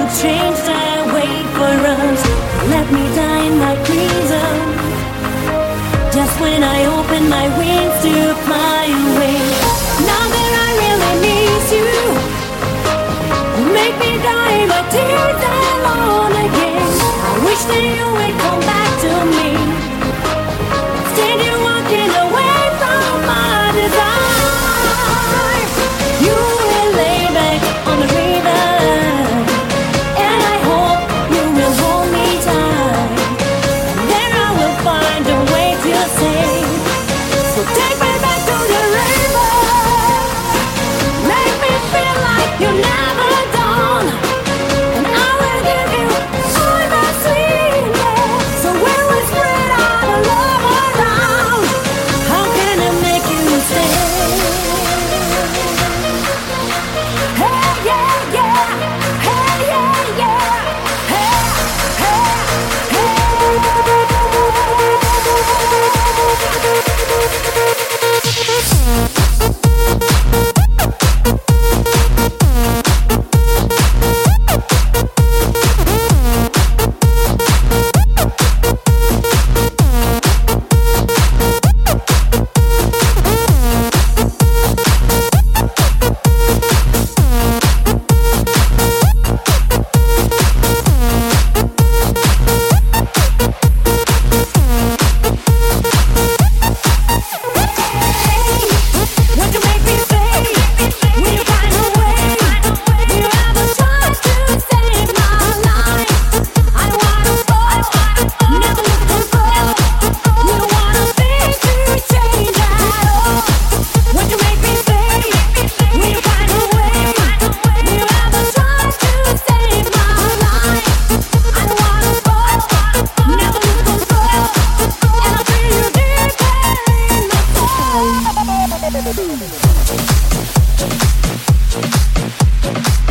changed and wait for us. Let me die in my prison. Just when I open my wings to fly away. Now that I really miss you, make me die my tears alone again. I wish that you would come back to me. Instead you're walking away from my desire. You will lay back on the river, and I hope you will hold me tight. And then I will find a way to say, so take me back to the river. Make me feel like you're never done. And I will give you all my sweetness. So when we spread our love around, how can I make you stay? Hey, yeah, yeah. Hey, yeah, yeah. Hey, what you make me say? Will you find a way? Will you ever try to save my life? I don't wanna fall, never lose control. You don't wanna think to change at all. What you make me say? Will you find a way? Will you ever try to save my life? I don't wanna fall, never lose control. And I feel you deep in my soul.